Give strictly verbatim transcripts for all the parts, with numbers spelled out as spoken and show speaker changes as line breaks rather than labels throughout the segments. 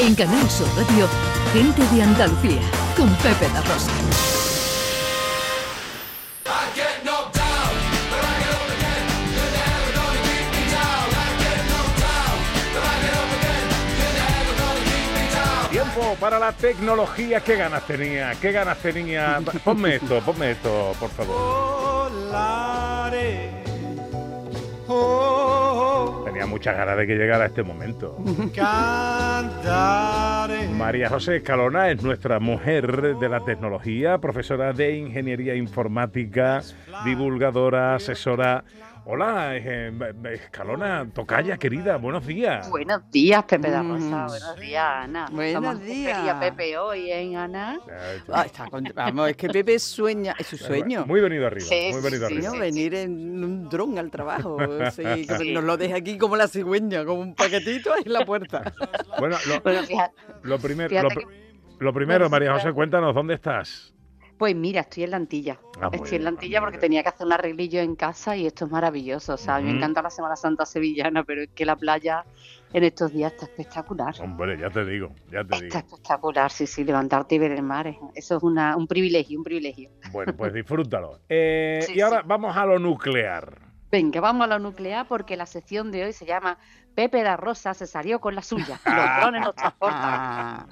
En Canal Sur Radio, Gente de Andalucía, con Pepe da Rosa.
Tiempo para la tecnología. ¿Qué ganas tenía? ¿Qué ganas tenía? Ponme esto, ponme esto, por favor. Tenía muchas ganas de que llegara este momento. María José Escalona es nuestra mujer de la tecnología, profesora de ingeniería informática, divulgadora, asesora. Hola, eh, Escalona, tocaya querida, buenos días.
Buenos días, Pepe da Rosa, mm. buenos días, Ana.
Buenos días.
Quería Pepe hoy, ¿eh, Ana?
Ah, está con... Vamos, es que Pepe sueña, es su sueño.
Muy venido arriba,
sí,
muy venido
sí,
arriba.
sí, sí.
Venir en un dron al trabajo, sí, sí. Nos lo deja aquí como la cigüeña, como un paquetito ahí en la puerta.
Bueno, lo,
bueno, fíjate,
lo, primer,
fíjate
lo,
que...
lo primero,
bueno,
María
sí,
José, cuéntanos, ¿dónde estás?
Pues mira, estoy en la Antilla.
Ah,
estoy en la Antilla
bien,
porque tenía que hacer un arreglillo en casa y esto es maravilloso. O sea, uh-huh. A mí me encanta la Semana Santa sevillana, pero es que la playa en estos días está espectacular.
Hombre, ya te digo, ya te
está
digo.
Está espectacular, sí, sí, levantarte y ver el mar. Eso es una, un privilegio, un privilegio.
Bueno, pues disfrútalo. Eh,
sí,
y ahora
sí.
vamos a lo nuclear.
Venga, vamos a lo nuclear porque la sección de hoy se llama Pepe da Rosa se salió con la suya. Los drones nos transportan.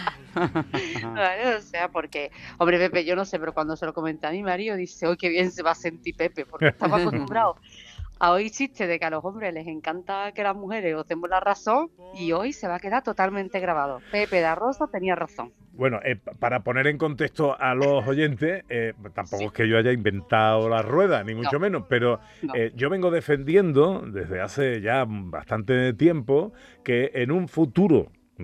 Vale, o sea, porque, hombre, Pepe, yo no sé, pero cuando se lo comenté a mi marido, dice, hoy qué bien se va a sentir Pepe, porque estamos acostumbrados a oír chistes de que a los hombres les encanta que las mujeres usemos la razón y hoy se va a quedar totalmente grabado. Pepe da Rosa tenía razón.
Bueno, eh, para poner en contexto a los oyentes, eh, tampoco sí. es que yo haya inventado la rueda, ni mucho no. menos, pero no. eh, yo vengo defendiendo desde hace ya bastante tiempo que en un futuro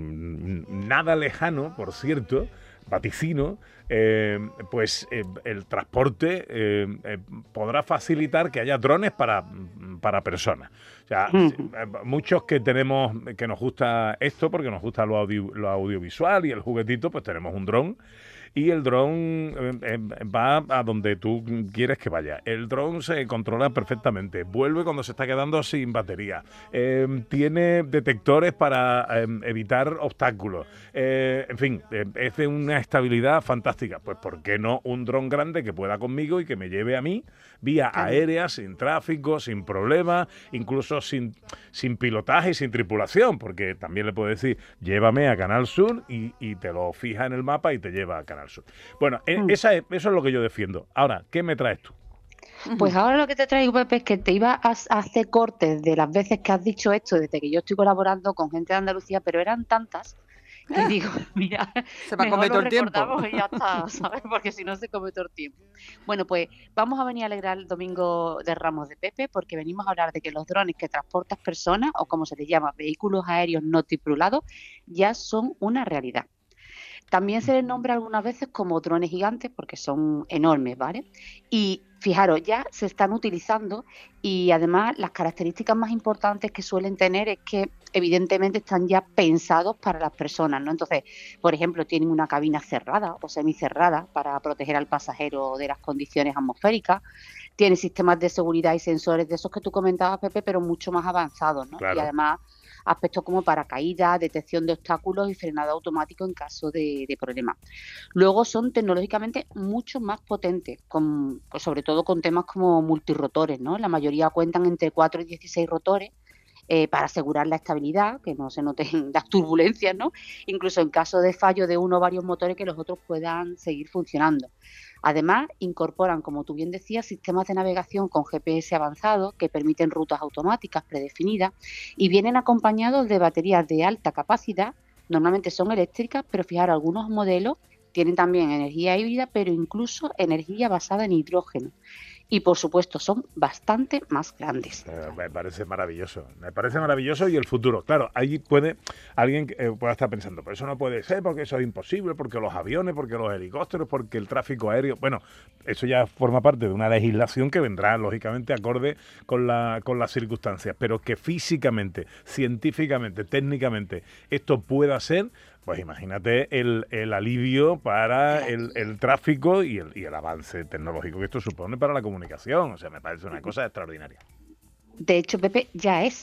nada lejano, por cierto, vaticino, eh, pues eh, el transporte eh, eh, podrá facilitar que haya drones para, para personas. O sea, mm. muchos que tenemos, que nos gusta esto, porque nos gusta lo, audio, lo audiovisual y el juguetito, pues tenemos un dron. Y el dron eh, va a donde tú quieres que vaya. El dron se controla perfectamente. Vuelve cuando se está quedando sin batería. Eh, tiene detectores para eh, evitar obstáculos. Eh, en fin, eh, es de una estabilidad fantástica. Pues ¿por qué no un dron grande que pueda conmigo y que me lleve a mí vía aérea, sin tráfico, sin problemas, incluso sin, sin pilotaje y sin tripulación? Porque también le puedo decir, llévame a Canal Sur y, y te lo fija en el mapa y te lleva a Canal Sur. Bueno, mm. esa es, eso es lo que yo defiendo. Ahora, ¿qué me traes tú?
Pues ahora lo que te traigo, Pepe, es que te iba a hacer cortes de las veces que has dicho esto desde que yo estoy colaborando con Gente de Andalucía, pero eran tantas que ah. digo, mira,
se va a comer todo el tiempo.
Y ya está, ¿sabes? Porque si no se come todo el tiempo. Bueno, pues vamos a venir a alegrar el domingo de Ramos de Pepe porque venimos a hablar de que los drones que transportan personas, o como se les llama, vehículos aéreos no tripulados, ya son una realidad. También se les nombra algunas veces como drones gigantes porque son enormes, ¿vale? Y fijaros, ya se están utilizando y además las características más importantes que suelen tener es que evidentemente están ya pensados para las personas, ¿no? Entonces, por ejemplo, tienen una cabina cerrada o semicerrada para proteger al pasajero de las condiciones atmosféricas. Tiene sistemas de seguridad y sensores de esos que tú comentabas, Pepe, pero mucho más avanzados, ¿no?
Claro.
Y además aspectos como paracaídas, detección de obstáculos y frenado automático en caso de, de problemas. Luego son tecnológicamente mucho más potentes, con, sobre todo con temas como multirrotores, ¿no? La mayoría cuentan entre cuatro y dieciséis rotores eh, para asegurar la estabilidad, que no se noten las turbulencias, ¿no? Incluso en caso de fallo de uno o varios motores que los otros puedan seguir funcionando. Además, incorporan, como tú bien decías, sistemas de navegación con G P S avanzados que permiten rutas automáticas predefinidas y vienen acompañados de baterías de alta capacidad, normalmente son eléctricas, pero fijar, algunos modelos tienen también energía híbrida, pero incluso energía basada en hidrógeno. Y, por supuesto, son bastante más grandes.
Eh, me parece maravilloso. Me parece maravilloso y el futuro. Claro, ahí puede alguien eh, pueda estar pensando, pero eso no puede ser porque eso es imposible, porque los aviones, porque los helicópteros, porque el tráfico aéreo... Bueno, eso ya forma parte de una legislación que vendrá, lógicamente, acorde con, la, con las circunstancias. Pero que físicamente, científicamente, técnicamente, esto pueda ser... Pues imagínate el, el alivio para el, el tráfico y el, y el avance tecnológico que esto supone para la comunicación. O sea, me parece una cosa extraordinaria.
De hecho, Pepe, ya es.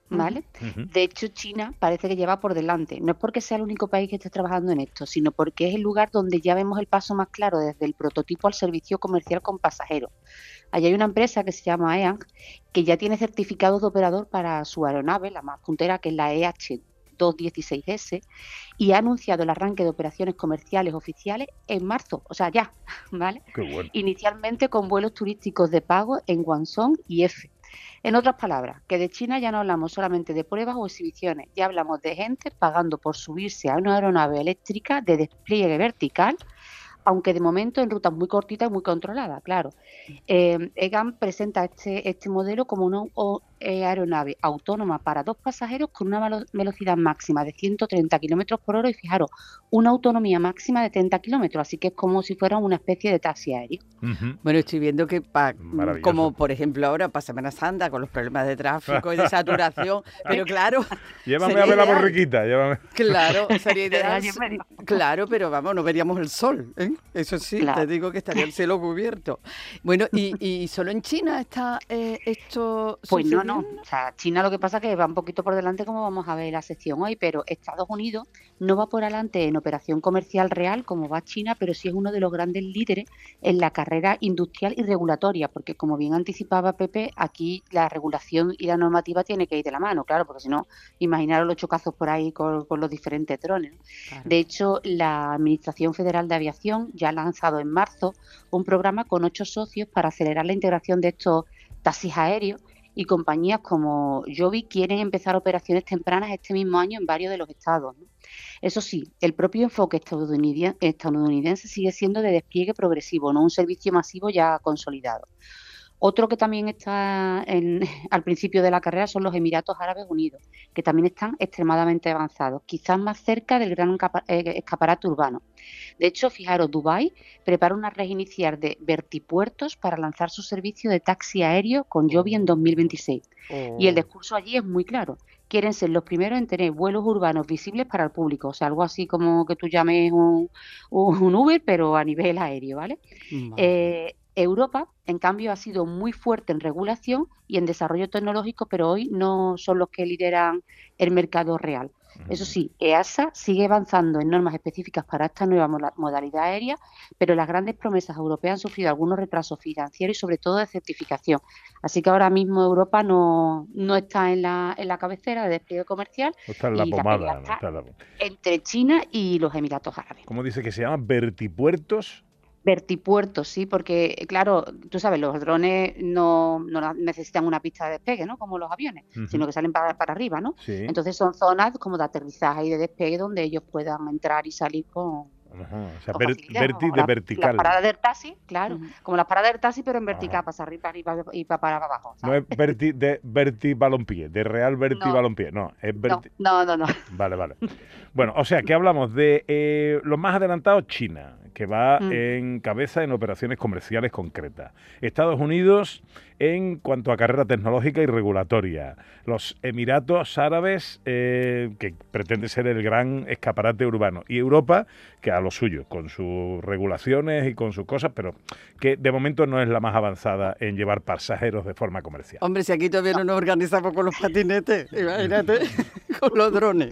¿vale?
Uh-huh.
De hecho, China parece que lleva por delante. No es porque sea el único país que esté trabajando en esto, sino porque es el lugar donde ya vemos el paso más claro desde el prototipo al servicio comercial con pasajeros. Allí hay una empresa que se llama E A N que ya tiene certificados de operador para su aeronave, la más puntera, que es la E H doscientos dieciséis ese, y ha anunciado el arranque de operaciones comerciales oficiales en marzo, o sea, ya, ¿vale?
Qué bueno.
Inicialmente con vuelos turísticos de pago en Guangzhou y F. En otras palabras, que de China ya no hablamos solamente de pruebas o exhibiciones, ya hablamos de gente pagando por subirse a una aeronave eléctrica de despliegue vertical, aunque de momento en rutas muy cortitas y muy controladas, claro. Eh, E G A N presenta este, este modelo como una o, eh, aeronave autónoma para dos pasajeros con una velo- velocidad máxima de ciento treinta kilómetros por hora y, fijaros, una autonomía máxima de treinta kilómetros, así que es como si fuera una especie de taxi aéreo.
Uh-huh.
Bueno, estoy viendo que, pa,
Maravilloso.
como por ejemplo ahora para Semana Santa, con los problemas de tráfico y de saturación, pero claro...
Llévame
sería
a ver la
ideal.
borriquita, llévame.
Claro, sería ideal.
Allí en medio.
Claro, pero vamos, no veríamos el sol, ¿eh? Eso sí,
Claro.
te digo que estaría el cielo cubierto. Bueno, ¿y, y solo en China está eh, esto
Pues no, no.
sucediendo?
O sea, China lo que pasa es que va un poquito por delante, como vamos a ver en la sección hoy, pero Estados Unidos no va por adelante en operación comercial real como va China, pero sí es uno de los grandes líderes en la carrera industrial y regulatoria, porque como bien anticipaba Pepe, aquí la regulación y la normativa tiene que ir de la mano, claro, porque si no, imaginaros los chocazos por ahí con, con los diferentes drones, ¿no?
Claro.
De hecho, la Administración Federal de Aviación ya ha lanzado en marzo un programa con ocho socios para acelerar la integración de estos taxis aéreos, y compañías como Joby quieren empezar operaciones tempranas este mismo año en varios de los estados, ¿no? Eso sí, el propio enfoque estadounidien- estadounidense sigue siendo de despliegue progresivo, no un servicio masivo ya consolidado. Otro que también está en- al principio de la carrera son los Emiratos Árabes Unidos, que también están extremadamente avanzados, quizás más cerca del gran capa- eh, escaparate urbano. De hecho, fijaros, Dubái prepara una red inicial de vertipuertos para lanzar su servicio de taxi aéreo con Joby en dos mil veintiséis. Y el
Oh.
discurso allí es muy claro. Quieren ser los primeros en tener vuelos urbanos visibles para el público. O sea, algo así como que tú llames un, un Uber, pero a nivel aéreo, ¿vale?
Vale.
Eh, Europa, en cambio, ha sido muy fuerte en regulación y en desarrollo tecnológico, pero hoy no son los que lideran el mercado real. Eso sí, E A S A sigue avanzando en normas específicas para esta nueva mola- modalidad aérea, pero las grandes promesas europeas han sufrido algunos retrasos financieros y sobre todo de certificación. Así que ahora mismo Europa no, no está en la, en la cabecera de despliegue comercial
No está en la
y la pelea
pomada. No
está
está en la...
entre China y los Emiratos Árabes.
¿Cómo dice que se llama? ¿Vertipuertos?
Vertipuertos, sí, porque claro, tú sabes, los drones no, no na- necesitan una pista de despegue, ¿no? Como los aviones,
Ujú.
sino que salen para, para arriba, ¿no?
Sí.
Entonces son zonas como de aterrizaje y de despegue donde ellos puedan entrar y salir con,
Ajá, o sea,
con
ver-
facilidad.
verti
Como
de
la-
vertical.
Las paradas del taxi, claro,
Ujú.
como las paradas del taxi, pero en vertical,
Ajá.
para arriba, para arriba y para, para abajo,
No
¿sabes?
es verti, de verti balompié, de real verti
No.
balompié. No, es
No,
verti...
no, no, no.
Vale, vale. Bueno, o sea, que hablamos de eh, los más adelantados, China, que va
Mm.
en cabeza en operaciones comerciales concretas. Estados Unidos en cuanto a carrera tecnológica y regulatoria. Los Emiratos Árabes, eh, que pretende ser el gran escaparate urbano. Y Europa, que a lo suyo, con sus regulaciones y con sus cosas, pero que de momento no es la más avanzada en llevar pasajeros de forma comercial.
Hombre, si aquí todavía no nos organizamos con los patinetes, imagínate, con los drones.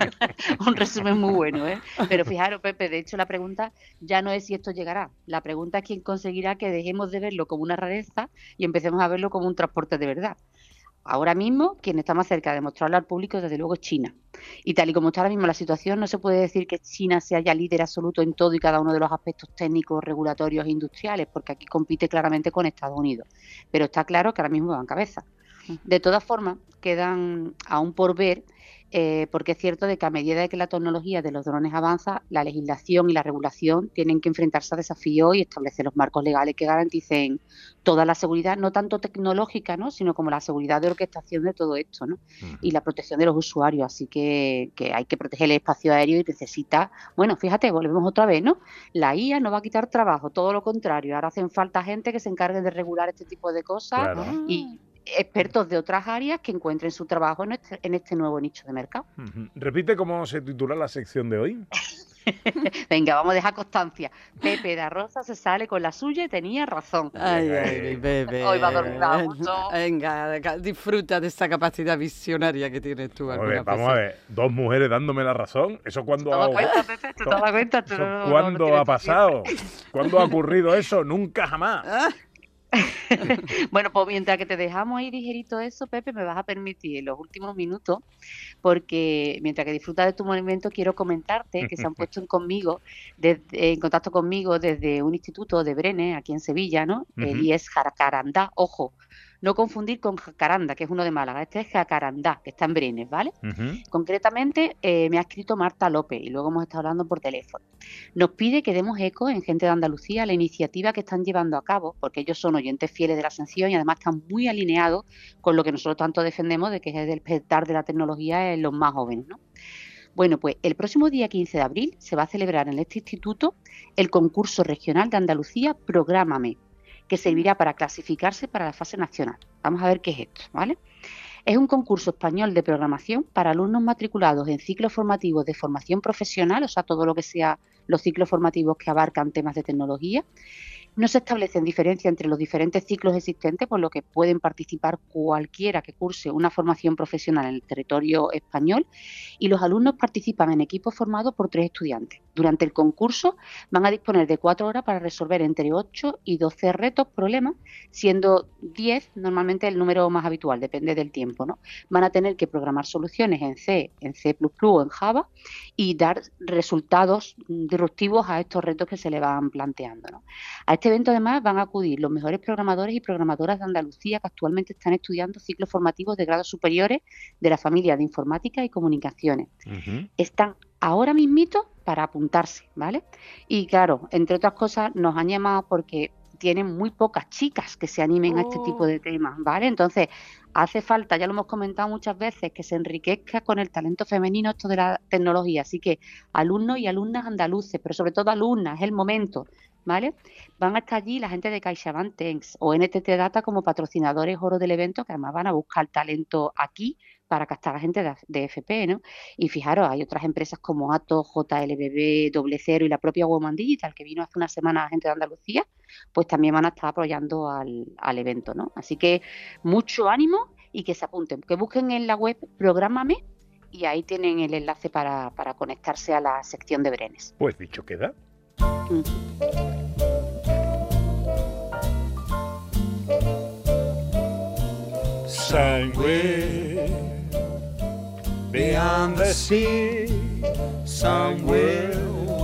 Un resumen muy bueno, ¿eh? Pero fijaros, Pepe, de hecho la pregunta ya no es si esto llegará. La pregunta es quién conseguirá que dejemos de verlo como una rareza y empecemos a verlo como un transporte de verdad. Ahora mismo, quien está más cerca de mostrarlo al público, desde luego, es China. Y tal y como está ahora mismo la situación, no se puede decir que China sea ya líder absoluto en todo y cada uno de los aspectos técnicos, regulatorios e industriales, porque aquí compite claramente con Estados Unidos. Pero está claro que ahora mismo va en cabeza. De todas formas, quedan aún por ver, eh, porque es cierto de que a medida de que la tecnología de los drones avanza, la legislación y la regulación tienen que enfrentarse a desafíos y establecer los marcos legales que garanticen toda la seguridad, no tanto tecnológica, ¿no?, sino como la seguridad de orquestación de todo esto, ¿no?
Ujú.
Y la protección de los usuarios. Así que, que hay que proteger el espacio aéreo y necesita, bueno, fíjate, volvemos otra vez, ¿no? La I A no va a quitar trabajo, todo lo contrario. Ahora hacen falta gente que se encargue de regular este tipo de cosas
Claro.
y expertos de otras áreas que encuentren su trabajo en este, en este nuevo nicho de mercado.
Ujú. Repite cómo se titula la sección de hoy.
Venga, vamos a dejar constancia. Pepe da Rosa se sale con la suya y tenía razón.
Ay, ay, mi Pepe.
Hoy va a dormir a gusto.
Venga, ca- disfruta de esa capacidad visionaria que tienes tú.
Vamos a ver,
algunas
vamos a
veces.
ver, dos mujeres dándome la razón. ¿Eso cuándo
¿Te
ha,
das cuenta, Pepe? ¿Te das cuenta? Tú
eso
no- no- no
cuándo
tienes
ha
tu
pasado? ¿Cuándo ha ocurrido eso? Nunca jamás.
Ah,
Bueno, pues mientras que te dejamos ahí ligerito eso, Pepe, me vas a permitir en los últimos minutos, porque mientras que disfrutas de tu movimiento, quiero comentarte que se han puesto en conmigo, desde- en contacto conmigo desde un instituto de Brenes, aquí en Sevilla, ¿no? El
Ujú.
I E S Jacarandá, ojo, no confundir con Jacaranda, que es uno de Málaga, este es Jacarandá, que está en Brenes, ¿vale?
Ujú.
Concretamente, eh, me ha escrito Marta López y luego hemos estado hablando por teléfono. Nos pide que demos eco en Gente de Andalucía a la iniciativa que están llevando a cabo, porque ellos son oyentes fieles de la Ascensión y además están muy alineados con lo que nosotros tanto defendemos, de que es el despertar de la tecnología en los más jóvenes, ¿no? Bueno, pues el próximo día quince de abril se va a celebrar en este instituto el concurso regional de Andalucía Prográmame, que servirá para clasificarse para la fase nacional. Vamos a ver qué es esto, ¿vale? Es un concurso español de programación para alumnos matriculados en ciclos formativos de formación profesional, o sea, todo lo que sea los ciclos formativos que abarcan temas de tecnología. No se establecen diferencias entre los diferentes ciclos existentes, por lo que pueden participar cualquiera que curse una formación profesional en el territorio español, y los alumnos participan en equipos formados por tres estudiantes. Durante el concurso van a disponer de cuatro horas para resolver entre ocho y doce retos, problemas, siendo diez normalmente el número más habitual, depende del tiempo, ¿no? Van a tener que programar soluciones en C, en C plus plus o en Java y dar resultados disruptivos a estos retos que se le van planteando, ¿no? A este evento además van a acudir los mejores programadores y programadoras de Andalucía que actualmente están estudiando ciclos formativos de grados superiores de la familia de informática y comunicaciones.
Ujú.
Están ahora mismito para apuntarse, ¿vale? Y claro, entre otras cosas nos han llamado porque tienen muy pocas chicas que se animen a este tipo
Oh.
de temas, ¿vale? Entonces, hace falta, ya lo hemos comentado muchas veces, que se enriquezca con el talento femenino esto de la tecnología. Así que alumnos y alumnas andaluces, pero sobre todo alumnas, es el momento, ¿vale? Van a estar allí la gente de CaixaBank Tens o N T T Data como patrocinadores oro del evento, que además van a buscar talento aquí para captar a gente de, de F P, ¿no? Y fijaros, hay otras empresas como Atos, J L B B, Doble Cero y la propia Woman Digital, que vino hace una semana gente de Andalucía, pues también van a estar apoyando al, al evento, ¿no? Así que mucho ánimo y que se apunten, que busquen en la web Prográmame y ahí tienen el enlace para, para conectarse a la sección de Brenes.
Pues dicho queda.
Mm.
Somewhere beyond the sea, somewhere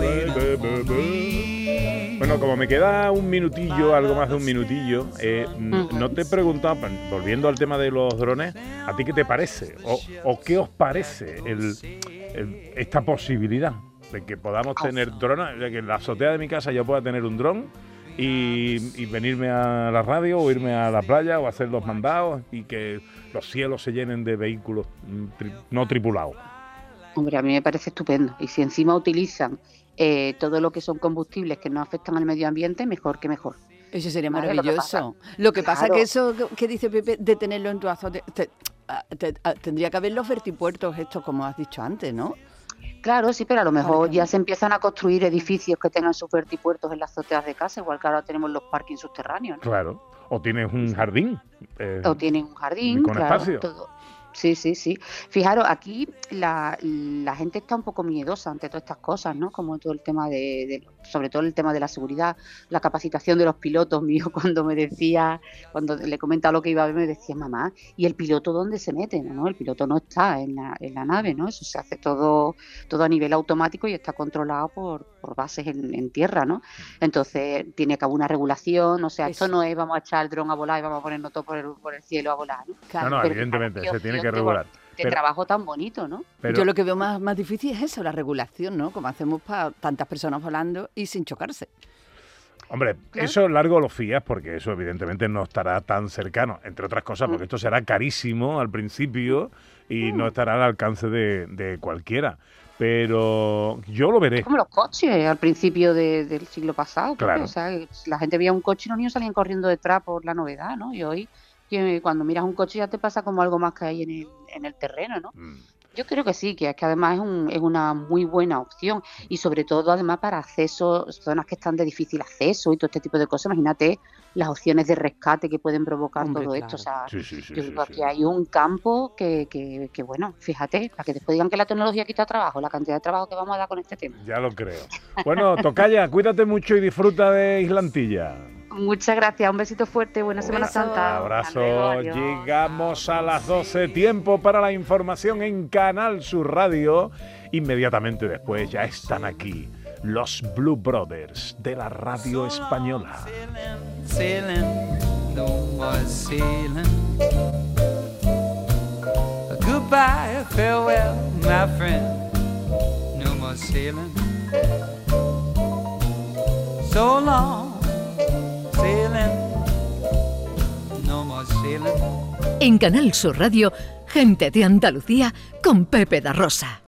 Bueno, como me queda un minutillo, algo más de un minutillo, eh,
Ujú.
no te he preguntado, volviendo al tema de los drones, ¿a ti qué te parece? ¿O, o qué os parece el, el- esta posibilidad de que podamos tener drones, de que en la azotea de mi casa yo pueda tener un dron y, y venirme a la radio o irme a la playa o hacer los mandados y que los cielos se llenen de vehículos mm, tri- no tripulados?
Hombre, a mí me parece estupendo. Y si encima utilizan eh, todo lo que son combustibles que no afectan al medio ambiente, mejor que mejor.
Eso sería
Vale, lo que
maravilloso. Lo que pasa
Claro.
que eso que- que dice Pepe, de tenerlo en tu azote, te- ah, te- ah, tendría que haber los vertipuertos estos, como has dicho antes, ¿no?
Claro, sí, pero a lo mejor
Vale,
ya
claro.
se empiezan a construir edificios que tengan sus vertipuertos en las azoteas de casa, igual que ahora tenemos los parkings subterráneos, ¿no?
Claro. O tienes un jardín. eh,
O tienen un jardín,
con
claro,
espacio.
todo. Sí, sí, sí. Fijaros, aquí la, la gente está un poco miedosa ante todas estas cosas, ¿no? Como todo el tema de, de- sobre todo el tema de la seguridad, la capacitación de los pilotos. Mío cuando me decía, cuando le comentaba lo que iba a ver, me decía, mamá, ¿y el piloto dónde se mete? No, no, el piloto no está en la, en la nave, ¿no? Eso se hace todo, todo a nivel automático y está controlado por, por bases en, en tierra, ¿no? Entonces tiene que haber una regulación, o sea, esto
Eso.
no es vamos a echar el dron a volar y vamos a ponernos todo por el, por el cielo a volar, ¿no?
No,
Claro.
no,
Pero
evidentemente,
fijaros,
se tiene
qué
que
opción
regular.
de
Pero,
trabajo tan bonito, ¿no?
pero-
Yo lo que veo más, más difícil es eso, la regulación, ¿no? Como hacemos para tantas personas volando y sin chocarse.
hombre,
Claro.
eso largo lo fías porque eso evidentemente no estará tan cercano, entre otras cosas, porque
Mm.
esto será carísimo al principio y no estará al alcance de, de cualquiera. Pero yo lo veré.
Como los coches al principio de- del siglo pasado, Pepe,
Claro.
o sea, la gente veía un coche y los niños salían corriendo detrás por la novedad, ¿no? Y hoy, que cuando miras un coche ya te pasa como algo más que hay en el, en el terreno, ¿no?
Mm.
Yo Yo creo que sí, que es que además es, un, es una muy buena opción y sobre todo además para acceso, zonas que están de difícil acceso y todo este tipo de cosas. Imagínate las opciones de rescate que pueden provocar
Hombre,
todo
claro.
esto. O sea,
Sí, sí, sí,
yo
sí,
creo
sí.
que hay un campo que, que, que, bueno, fíjate, para que después digan que la tecnología quita trabajo, la cantidad de trabajo que vamos a dar con este tema.
Ya lo creo. Bueno, tocaya, cuídate mucho y disfruta de Islantilla.
Muchas gracias, un besito fuerte, buena
Un
Semana
beso.
Santa.
Abrazo.
Hasta luego, adiós.
Llegamos a las doce, tiempo para la información en Canal Sur Radio. Inmediatamente después ya están aquí los Blue Brothers de la radio española.
Sailing, no more sailing. Goodbye, farewell, my friend. No more sailing. So long, sailing. No more sailing.
En Canal Sur Radio, Gente de Andalucía con Pepe da Rosa.